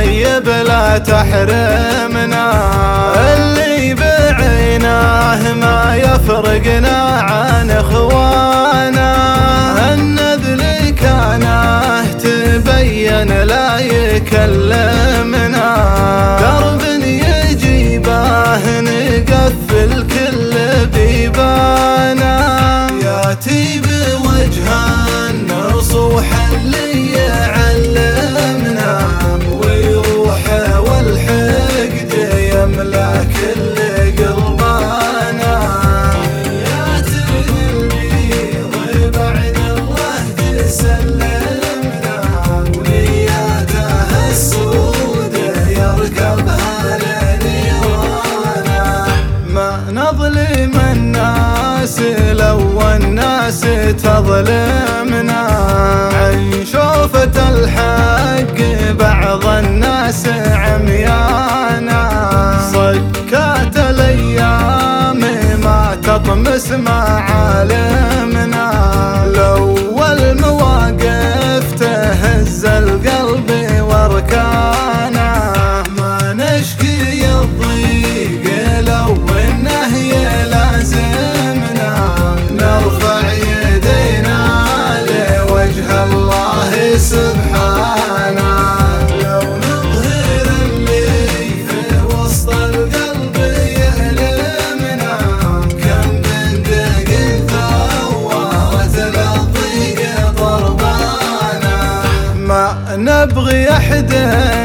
طيب لا تحرمنا، اللي بعيناه ما يفرقنا عن اخوانا، النذل كانه تبين لا يكلمنا، درب يجيبه نقفل كل بيبانا، ياتي بوجه النصوح اللي يعلمنا، ويروح والحقد يملا كل قلبانا، ياتي البيض بعد الله تسلمنا، ونياته السود يركبها لنيرانا، ما نظلم الناس لو الناس تظلمنا، عن شوفة الحق بعض الناس عميانا، صكات الايام ما تطمس معالمنا، لو المواقف تهز القلب واركانا، ما نشكي الضيق لو انه يلازمنا، نرفع يدينا لوجه الله سبحانه، لو نظهر اللي في وسط القلب يألمنا، كم بندق ثورت للضيق ضربانا، ما نبغي احد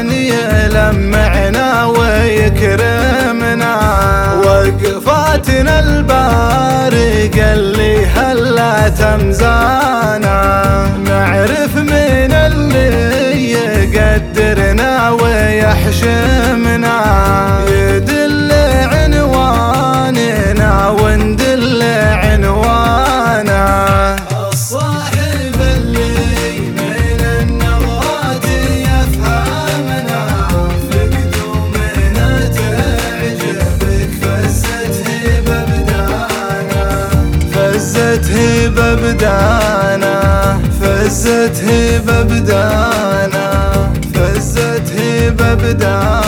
يلمعنا ويكرمنا، وقفاتنا البارق اللي هلا تمزانا، نعرف من اللي يقدرنا ويحشمنا، يدل عنواننا وندل عنوانا، الصاحب اللي من النظرات يفهمنا، في قدومنا تعجبك فزته ببدانا، فزته ببدانا، فزته ببدانا، فزته ببدانا.